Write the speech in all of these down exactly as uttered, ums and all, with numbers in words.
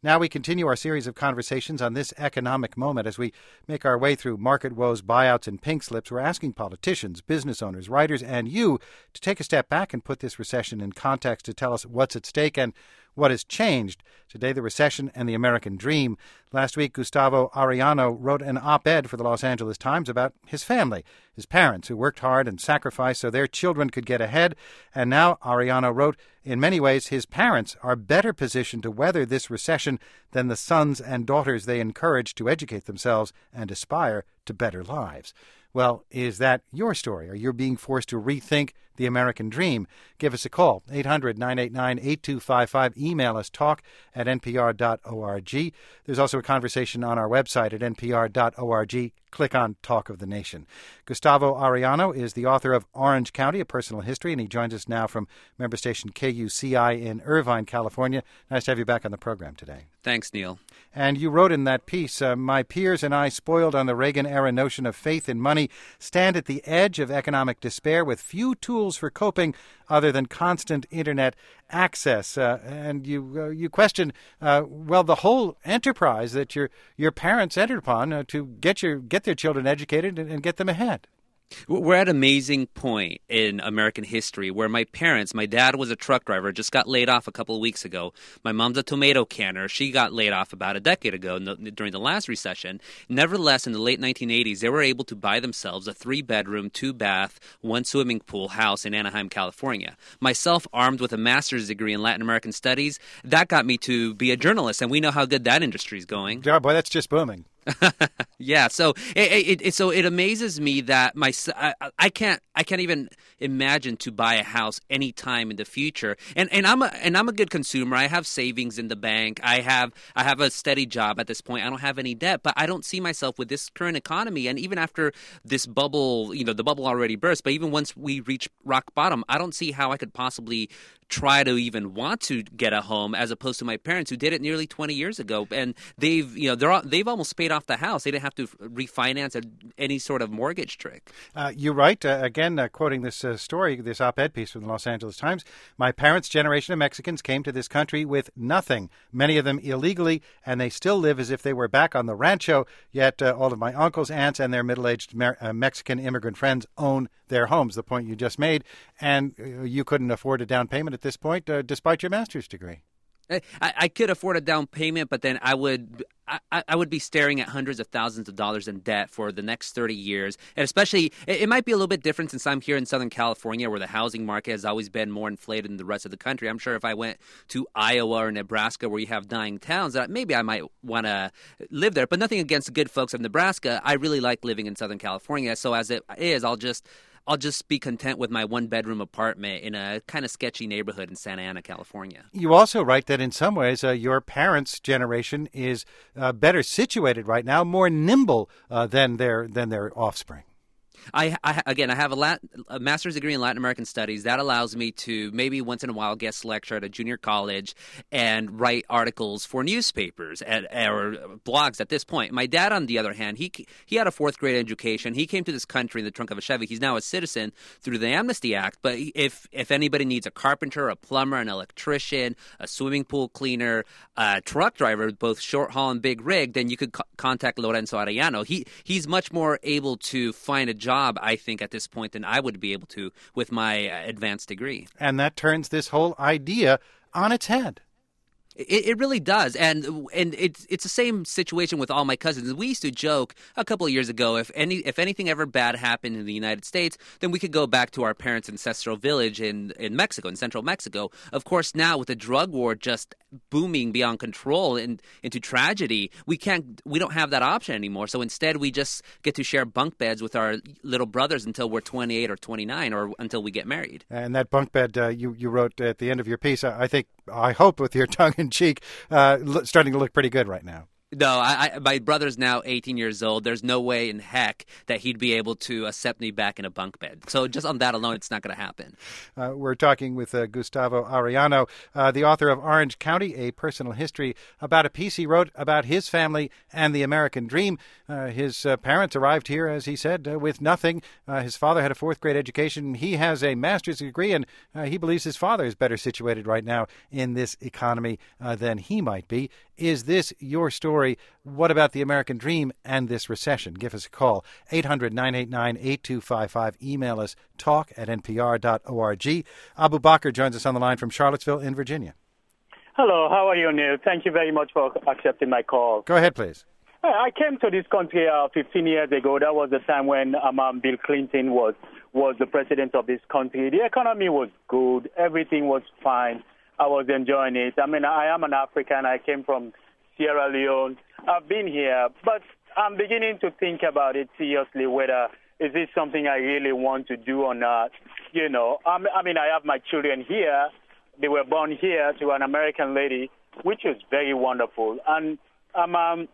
Now we continue our series of conversations on this economic moment. As we make our way through market woes, buyouts, and pink slips, we're asking politicians, business owners, writers, and you to take a step back and put this recession in context to tell us what's at stake and what has changed. Today, the recession and the American dream. Last week, Gustavo Arellano wrote an op-ed for the Los Angeles Times about his family, his parents who worked hard and sacrificed so their children could get ahead. And now Arellano wrote, in many ways, his parents are better positioned to weather this recession than the sons and daughters they encourage to educate themselves and aspire to better lives. Well, is that your story? Are you being forced to rethink the American dream? Give us a call, eight hundred, nine eight nine, eight two five five. Email us, talk at n p r dot org. There's also a conversation on our website at n p r dot org. Click on Talk of the Nation. Gustavo Arellano is the author of Orange County, A Personal History, and he joins us now from member station K U C I in Irvine, California. Nice to have you back on the program today. Thanks, Neil. And you wrote in that piece, uh, my peers and I, spoiled on the Reagan-era notion of faith in money, stand at the edge of economic despair with few tools for coping other than constant Internet access. Uh, and you uh, you question, uh, well, the whole enterprise that your your parents entered upon uh, to get your get their children educated and, and get them ahead. We're at an amazing point in American history where my parents, my dad was a truck driver, just got laid off a couple of weeks ago. My mom's a tomato canner. She got laid off about a decade ago during the last recession. Nevertheless, in the late nineteen eighties, they were able to buy themselves a three-bedroom, two-bath, one swimming pool house in Anaheim, California. Myself, armed with a master's degree in Latin American studies, that got me to be a journalist, and we know how good that industry is going. Yeah, boy, that's just booming. Yeah, so it, it, it so it amazes me that my I, I can't I can't even imagine to buy a house anytime in the future. And and I'm a and I'm a good consumer. I have savings in the bank. I have I have a steady job at this point. I don't have any debt, but I don't see myself with this current economy. And even after this bubble, you know, the bubble already burst. But even once we reach rock bottom, I don't see how I could possibly try to even want to get a home, as opposed to my parents who did it nearly twenty years ago, and they've you know they're they've almost paid off the house. They didn't have to refinance a, any sort of mortgage trick. Uh, you write uh, again, uh, quoting this uh, story, this op-ed piece from the Los Angeles Times. My parents' generation of Mexicans came to this country with nothing, many of them illegally, and they still live as if they were back on the rancho. Yet uh, all of my uncles, aunts, and their middle-aged Mer- uh, Mexican immigrant friends own their homes. The point you just made, and uh, you couldn't afford a down payment at this point, uh, despite your master's degree. I, I could afford a down payment, but then I would I, I would be staring at hundreds of thousands of dollars in debt for the next thirty years. And especially, it, it might be a little bit different since I'm here in Southern California, where the housing market has always been more inflated than the rest of the country. I'm sure if I went to Iowa or Nebraska, where you have dying towns, that maybe I might want to live there. But nothing against the good folks of Nebraska. I really like living in Southern California. So as it is, I'll just I'll just be content with my one-bedroom apartment in a kind of sketchy neighborhood in Santa Ana, California. You also write that in some ways uh, your parents' generation is uh, better situated right now, more nimble uh, than their than their offspring. I, I again, I have a, Lat, a master's degree in Latin American studies. That allows me to maybe once in a while guest lecture at a junior college and write articles for newspapers at, or blogs at this point. My dad, on the other hand, he he had a fourth grade education. He came to this country in the trunk of a Chevy. He's now a citizen through the Amnesty Act. But if if anybody needs a carpenter, a plumber, an electrician, a swimming pool cleaner, a truck driver, both short haul and big rig, then you could co- contact Lorenzo Arellano. He he's much more able to find a job, I think, at this point than I would be able to with my advanced degree. And that turns this whole idea on its head. It, it really does, and and it's it's the same situation with all my cousins. We used to joke a couple of years ago, if any if anything ever bad happened in the United States, then we could go back to our parents' ancestral village in, in Mexico, in central Mexico. Of course, now with the drug war just booming beyond control and into tragedy, we can't we don't have that option anymore. So instead, we just get to share bunk beds with our little brothers until we're twenty-eight or twenty-nine, or until we get married. And that bunk bed uh, you you wrote at the end of your piece, I think, I hope with your tongue in cheek, uh, starting to look pretty good right now. No, I, I, my brother's now eighteen years old. There's no way in heck that he'd be able to accept me back in a bunk bed. So just on that alone, it's not going to happen. Uh, we're talking with uh, Gustavo Arellano, uh, the author of Orange County, a personal history, about a piece he wrote about his family and the American dream. Uh, his uh, parents arrived here, as he said, uh, with nothing. Uh, his father had a fourth grade education. He has a master's degree, and uh, he believes his father is better situated right now in this economy uh, than he might be. Is this your story? What about the American dream and this recession? Give us a call, eight hundred, nine eight nine, eight two five five. Email us, talk at n p r dot org. Abu Bakr joins us on the line from Charlottesville in Virginia. Hello, how are you, Neil? Thank you very much for accepting my call. Go ahead, please. I came to this country uh, fifteen years ago. That was the time when um, um, Bill Clinton was, was the president of this country. The economy was good. Everything was fine. I was enjoying it. I mean, I am an African. I came from Sierra Leone. I've been here, but I'm beginning to think about it seriously, whether is this something I really want to do or not. You know, I'm, I mean, I have my children here. They were born here to an American lady, which is very wonderful. And um, um,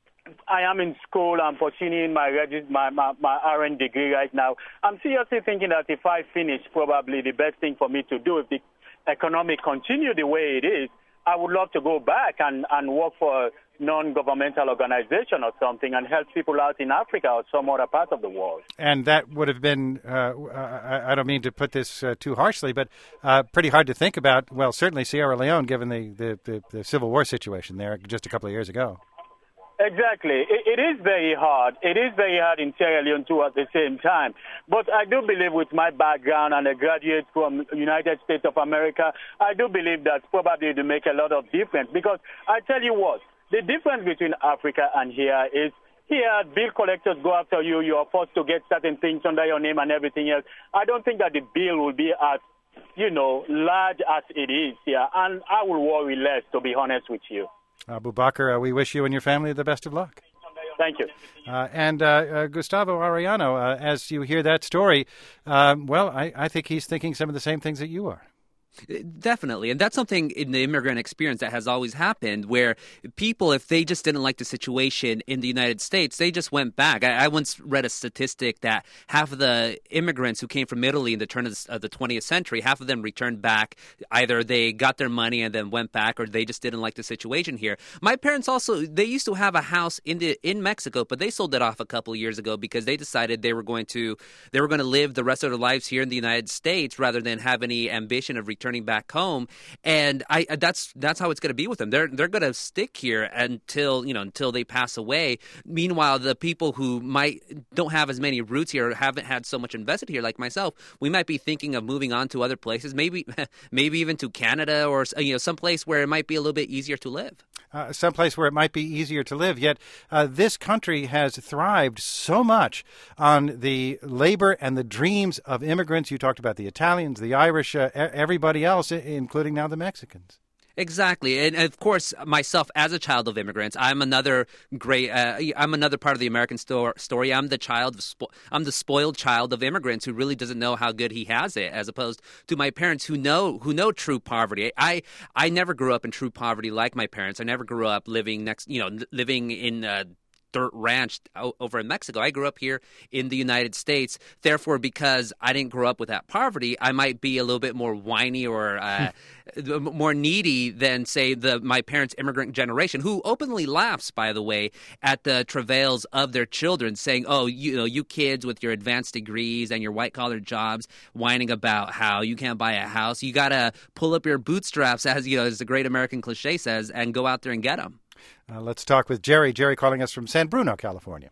I am in school. I'm pursuing my, regis- my, my, my R N degree right now. I'm seriously thinking that if I finish, probably the best thing for me to do, if the economy continue the way it is, I would love to go back and, and work for a non-governmental organization or something and help people out in Africa or some other part of the world. And that would have been, uh, I, I don't mean to put this uh, too harshly, but uh, pretty hard to think about, well, certainly Sierra Leone, given the, the, the, the Civil War situation there just a couple of years ago. Exactly. It, it is very hard. It is very hard in Sierra Leone, too, at the same time. But I do believe with my background and a graduate from United States of America, I do believe that probably to make a lot of difference. Because I tell you what, the difference between Africa and here is here, bill collectors go after you. You are forced to get certain things under your name and everything else. I don't think that the bill will be as, you know, large as it is here. And I will worry less, to be honest with you. Abu Bakr, uh, we wish you and your family the best of luck. Thank you. Uh, and uh, uh, Gustavo Arellano, uh, as you hear that story, um, well, I, I think he's thinking some of the same things that you are. Definitely. And that's something in the immigrant experience that has always happened, where people, if they just didn't like the situation in the United States, they just went back. I, I once read a statistic that half of the immigrants who came from Italy in the turn of the, of the twentieth century, half of them returned back. Either they got their money and then went back, or they just didn't like the situation here. My parents also, they used to have a house in the in Mexico, but they sold it off a couple of years ago because they decided they were going to they were going to live the rest of their lives here in the United States rather than have any ambition of returning Returning back home, and I that's that's how it's going to be with them. They're they're going to stick here until you know until they pass away. Meanwhile, the people who might don't have as many roots here, or haven't had so much invested here, like myself, we might be thinking of moving on to other places, maybe maybe even to Canada or you know some place where it might be a little bit easier to live. Uh, someplace where it might be easier to live. Yet uh, this country has thrived so much on the labor and the dreams of immigrants. You talked about the Italians, the Irish, uh, everybody else, including now the Mexicans. Exactly, and of course, myself as a child of immigrants, I'm another great. Uh, I'm another part of the American sto- story. I'm the child. Of spo- I'm the spoiled child of immigrants who really doesn't know how good he has it, as opposed to my parents who know who know true poverty. I I never grew up in true poverty like my parents. I never grew up living next, you know, living in. Uh, dirt ranch over in Mexico. I grew up here in the United States. Therefore, because I didn't grow up with that poverty, I might be a little bit more whiny or uh, more needy than, say, the my parents' immigrant generation, who openly laughs, by the way, at the travails of their children, saying, "Oh, you know, you kids with your advanced degrees and your white-collar jobs, whining about how you can't buy a house. You got to pull up your bootstraps," as you know, as the great American cliche says, and go out there and get them. Uh, let's talk with Jerry. Jerry calling us from San Bruno, California.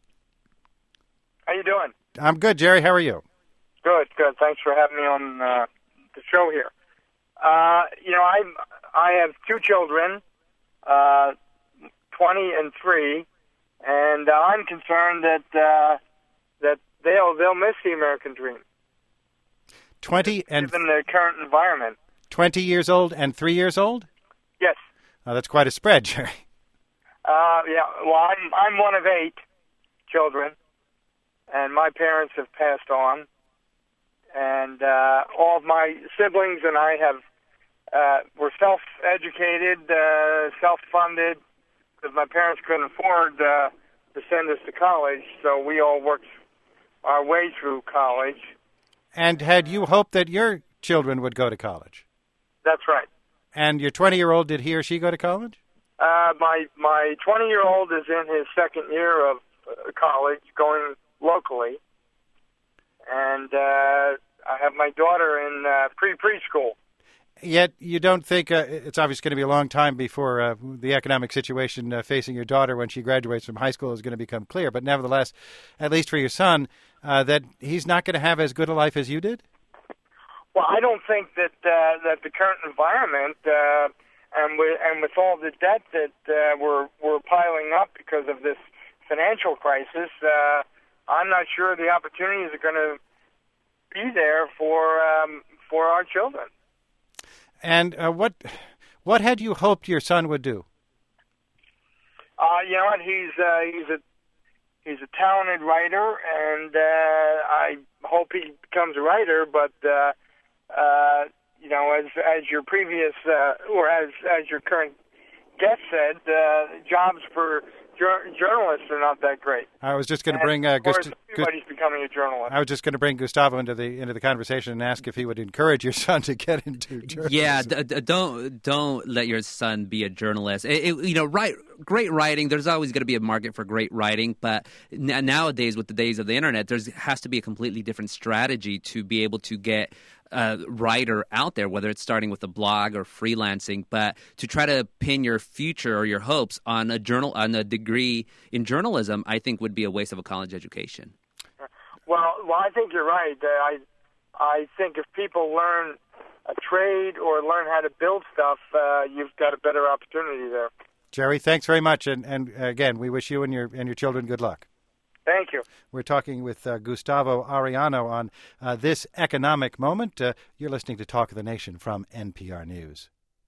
How you doing? I'm good, Jerry. How are you? Good, good. Thanks for having me on uh, the show here. Uh, you know, I I have two children, uh, twenty and three, and uh, I'm concerned that uh, that they'll they'll miss the American dream. Twenty and given the current environment. Twenty years old and three years old. Yes. Uh, that's quite a spread, Jerry. Uh, yeah, well, I'm I'm one of eight children, and my parents have passed on, and uh, all of my siblings and I have uh, were self-educated, uh, self-funded, because my parents couldn't afford uh, to send us to college, so we all worked our way through college. And had you hoped that your children would go to college? That's right. And your twenty-year-old, did he or she go to college? Uh, my my twenty-year-old is in his second year of uh, college, going locally, and uh, I have my daughter in uh, pre-preschool. Yet you don't think uh, it's obviously going to be a long time before uh, the economic situation uh, facing your daughter when she graduates from high school is going to become clear. But nevertheless, at least for your son, uh, that he's not going to have as good a life as you did? Well, I don't think that uh, that the current environment uh, and with and with all the debt that uh, we're we're piling up because of this financial crisis, uh, I'm not sure the opportunities are going to be there for um, for our children. And uh, what what had you hoped your son would do? Uh, you know what? He's uh, he's a he's a talented writer, and uh, I hope he becomes a writer. But uh, uh, you know, as as your previous uh, or as as your current guest said, uh, jobs for jur- journalists are not that great. I was just going to bring and uh, of course, Gust- everybody's becoming a journalist. I was just going to bring Gustavo into the into the conversation and ask if he would encourage your son to get into journalism. Yeah, d- d- don't don't let your son be a journalist. It, it, you know, right, great writing. There's always going to be a market for great writing, but n- nowadays, with the days of the internet, there has to be a completely different strategy to be able to get a writer out there, whether it's starting with a blog or freelancing. But to try to pin your future or your hopes on a journal on a degree in journalism, I think would be a waste of a college education. Well, well, I think you're right. Uh, I, I think if people learn a trade or learn how to build stuff, uh, you've got a better opportunity there. Jerry, thanks very much, and and again, we wish you and your and your children good luck. Thank you. We're talking with uh, Gustavo Arellano on uh, this economic moment. Uh, you're listening to Talk of the Nation from N P R News.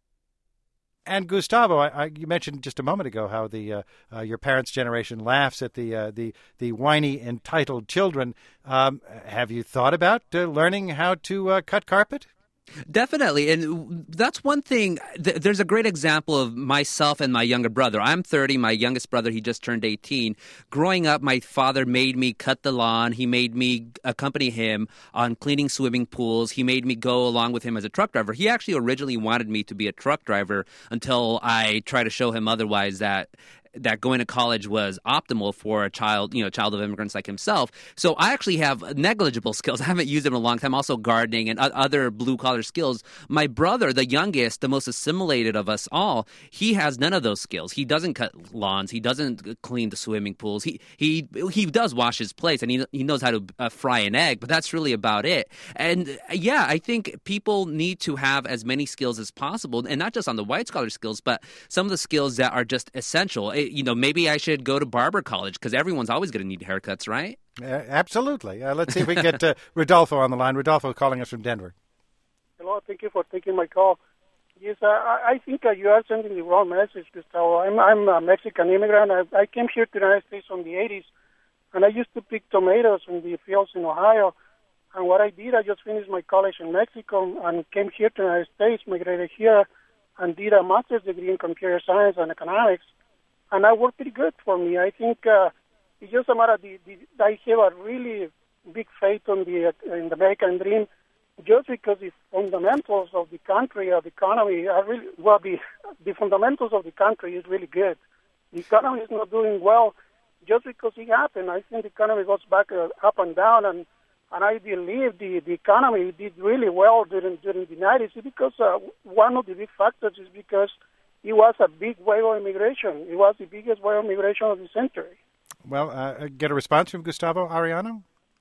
And Gustavo, I, I, you mentioned just a moment ago how the uh, uh, your parents' generation laughs at the uh, the the whiny, entitled children. Um, have you thought about uh, learning how to uh, cut carpet? Definitely. And that's one thing. Th- there's a great example of myself and my younger brother. I'm thirty. My youngest brother, he just turned eighteen. Growing up, my father made me cut the lawn. He made me accompany him on cleaning swimming pools. He made me go along with him as a truck driver. He actually originally wanted me to be a truck driver until I tried to show him otherwise, that that going to college was optimal for a child, you know, child of immigrants like himself. So I actually have negligible skills. I haven't used them in a long time. Also gardening and other blue-collar skills. My brother, the youngest, the most assimilated of us all, he has none of those skills. He doesn't cut lawns. He doesn't clean the swimming pools. He he he does wash his plates, and he he knows how to uh, fry an egg, but that's really about it. And uh, yeah, I think people need to have as many skills as possible, and not just on the white-collar skills, but some of the skills that are just essential. It, You know, maybe I should go to barber college because everyone's always going to need haircuts, right? Uh, absolutely. Uh, let's see if we can get uh, Rodolfo on the line. Rodolfo calling us from Denver. Hello, thank you for taking my call. Yes, uh, I I think uh, you are sending the wrong message, Gustavo. I'm, I'm a Mexican immigrant. I, I came here to the United States in the eighties, and I used to pick tomatoes in the fields in Ohio. And what I did, I just finished my college in Mexico and came here to the United States, migrated here, and did a master's degree in computer science and economics. And that worked pretty good for me. I think uh, it's just a matter of the, the, I have a really big faith on the uh, in the American dream, just because the fundamentals of the country, of the economy, are really well. The the fundamentals of the country is really good. The economy is not doing well just because it happened. I think the economy goes back uh, up and down, and and I believe the, the economy did really well during during the nineties because uh, one of the big factors is because it was a big wave of immigration. It was the biggest wave of immigration of the century. Well, uh, get a response from Gustavo Arellano?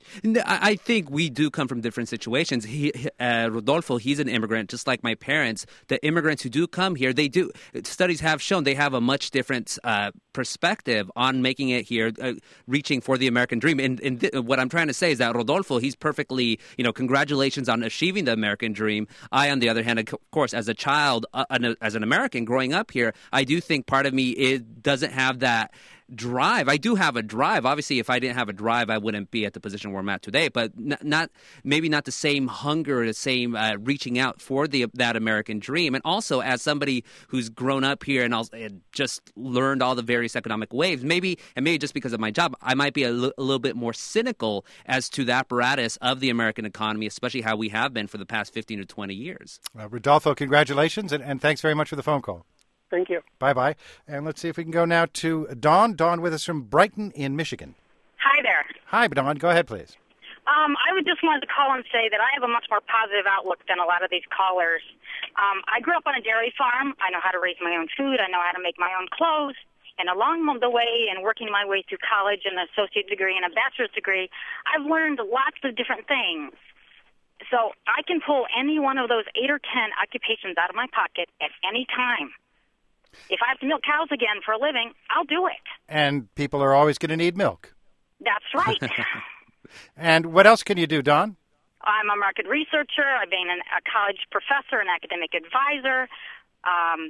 I think we do come from different situations. He, uh, Rodolfo, he's an immigrant, just like my parents. The immigrants who do come here, they do. Studies have shown they have a much different uh, perspective on making it here, uh, reaching for the American dream. And, and th- what I'm trying to say is that Rodolfo, he's perfectly, you know, congratulations on achieving the American dream. I, on the other hand, of course, as a child, uh, as an American growing up here, I do think part of me it doesn't have that drive. I do have a drive. Obviously, if I didn't have a drive, I wouldn't be at the position where I'm at today. But n- not maybe not the same hunger, the same uh, reaching out for the that American dream. And also, as somebody who's grown up here and, also, and just learned all the various economic waves, maybe and maybe just because of my job, I might be a, l- a little bit more cynical as to the apparatus of the American economy, especially how we have been for the past fifteen to twenty years. Well, Rodolfo, congratulations, and, and thanks very much for the phone call. Thank you. Bye-bye. And let's see if we can go now to Dawn. Dawn with us from Brighton in Michigan. Hi there. Hi, Dawn. Go ahead, please. Um, I would just wanted to call and say that I have a much more positive outlook than a lot of these callers. Um, I grew up on a dairy farm. I know how to raise my own food. I know how to make my own clothes. And along the way and working my way through college and an associate degree and a bachelor's degree, I've learned lots of different things. So I can pull any one of those eight or ten occupations out of my pocket at any time. If I have to milk cows again for a living, I'll do it. And people are always going to need milk. That's right. And what else can you do, Dawn? I'm a market researcher. I've been an, a college professor, an academic advisor. Um,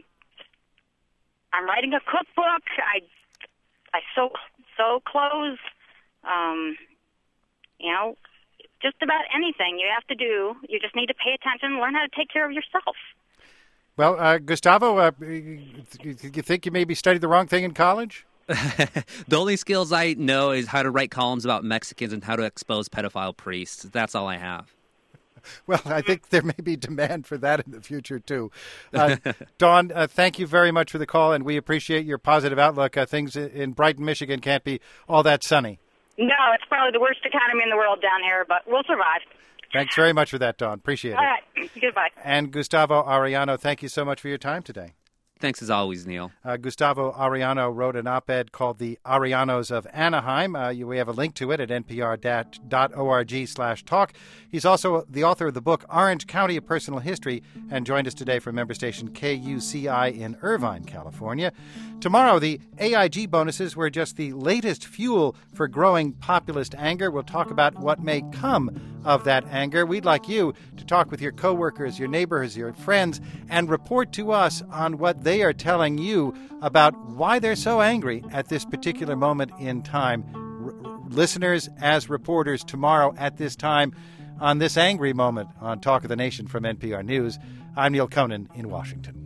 I'm writing a cookbook. I I sew, sew clothes. Um, you know, just about anything you have to do. You just need to pay attention and learn how to take care of yourself. Well, uh, Gustavo, uh, you think you maybe studied the wrong thing in college? The only skills I know is how to write columns about Mexicans and how to expose pedophile priests. That's all I have. Well, I think there may be demand for that in the future, too. Uh, Dawn, uh, thank you very much for the call, and we appreciate your positive outlook. Uh, things in Brighton, Michigan can't be all that sunny. No, it's probably the worst economy in the world down here, but we'll survive. Thanks very much for that, Dawn. Appreciate it. All right. Goodbye. And Gustavo Arellano, thank you so much for your time today. Thanks as always, Neil. Uh, Gustavo Arellano wrote an op-ed called The Arellanos of Anaheim. Uh, you, we have a link to it at npr dot org slash talk. He's also the author of the book Orange County, A Personal History, and joined us today from member station K U C I in Irvine, California. Tomorrow, the A I G bonuses were just the latest fuel for growing populist anger. We'll talk about what may come of that anger. We'd like you to talk with your coworkers, your neighbors, your friends, and report to us on what they are telling you about why they're so angry at this particular moment in time. R- listeners as reporters tomorrow at this time on this angry moment on Talk of the Nation from N P R News. I'm Neil Conan in Washington.